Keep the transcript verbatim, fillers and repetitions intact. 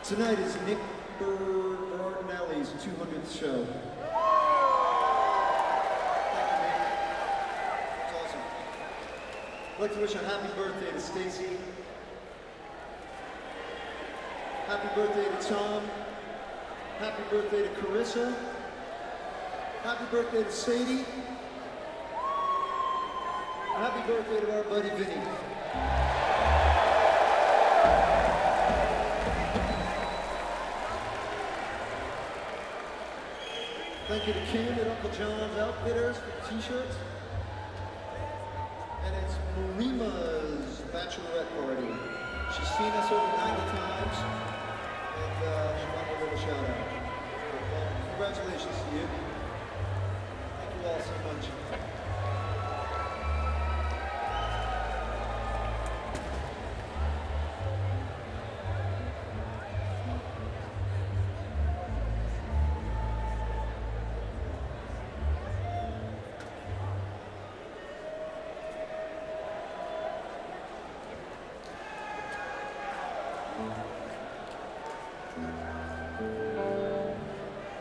Tonight is Nick Berardinelli's two hundredth show. Thank you, Nick. It's awesome. I'd like to wish a happy birthday to Stacy. Happy birthday to Tom. Happy birthday to Carissa. Happy birthday to Sadie. Happy birthday to our buddy Vinny. Thank you to Kim at Uncle John's Outfitters for the t-shirts. And it's Marima's bachelorette party. She's seen us over ninety times, and uh, she wanted a little shout out. Well, congratulations to you. Thank you all so much. Thank you.